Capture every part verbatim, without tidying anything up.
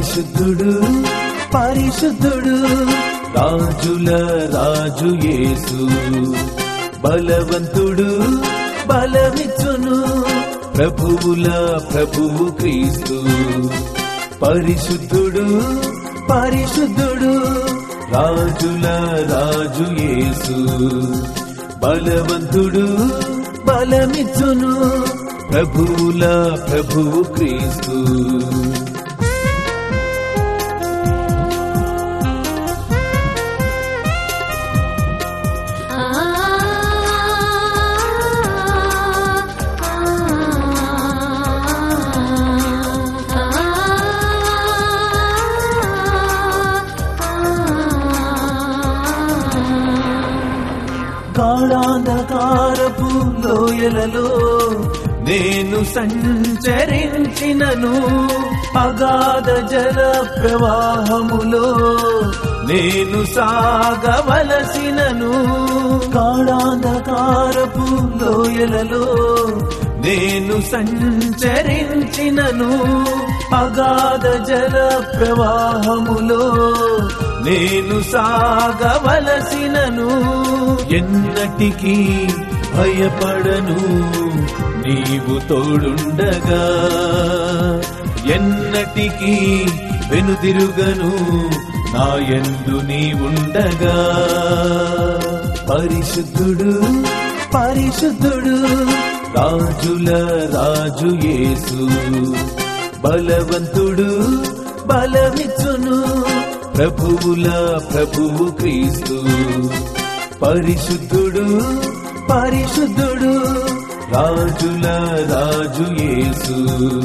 పరిశుద్ధుడు పరిశుద్ధుడు రాజుల రాజు యేసు బలవంతుడు బలమిచ్చును ప్రభువుల ప్రభువు క్రీస్తు పరిశుద్ధుడు పరిశుద్ధుడు రాజుల రాజు యేసు బలవంతుడు బలమిచ్చును ప్రభువుల ప్రభువు క్రీస్తు గాఢాంధకారపు లోయలలో నేను సంచరించినను అగాధ జల ప్రవాహములో నేను సాగవలసినను గాఢాంధకారపు లోయలలో నేను సంచరించినను అగాధ జల ప్రవాహములో నేను సాగవలసినను ఎన్నటికీ భయపడను నీవు తోడుండగా ఎన్నటికీ వెనుదిరుగను నా యందు నీవుండగా పరిశుద్ధుడు పరిశుద్ధుడు రాజుల రాజు యేసు బలవంతుడు బలమిచ్చును ప్రభువుల ప్రభువు క్రీస్తు పరిశుద్ధుడు పరిశుద్ధుడు రాజుల రాజు యేసు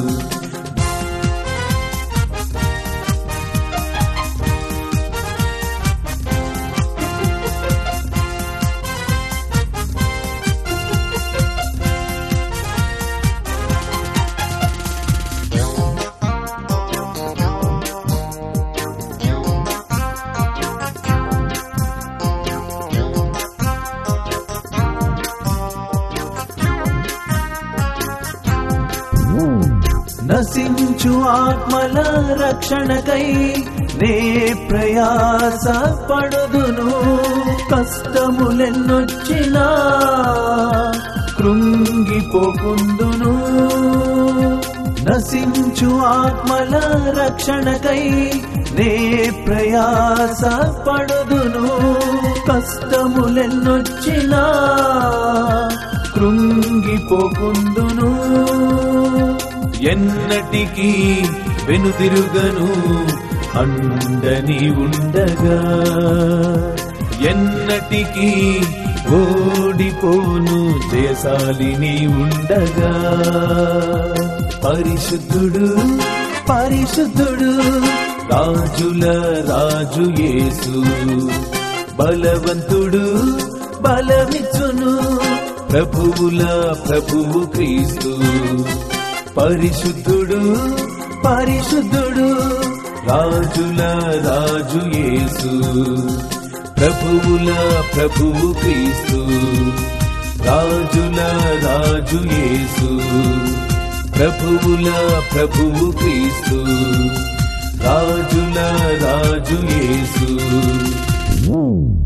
నశించు ఆత్మల రక్షణకై నే ప్రయాస పడుదును కష్టములెన్నొచ్చినా కృంగిపోకుందును నశించు ఆత్మల రక్షణకై నే ప్రయాస పడుదును కష్టములెన్నొచ్చినా కృంగిపోకుందును ఎన్నటికీ వెనుదిరుగను అండని ఉండగా ఎన్నటికీ ఓడిపోను జయశాలిని ఉండగా పరిశుద్ధుడు పరిశుద్ధుడు రాజుల రాజు యేసు బలవంతుడు బలమిచ్చును ప్రభువుల ప్రభువు క్రీస్తు పరిశుద్ధుడు పరిశుద్ధుడు రాజుల రాజు యేసు ప్రభువుల ప్రభువు క్రీస్తు రాజుల రాజు యేసు ప్రభువుల ప్రభువు క్రీస్తు రాజుల రాజు యేసు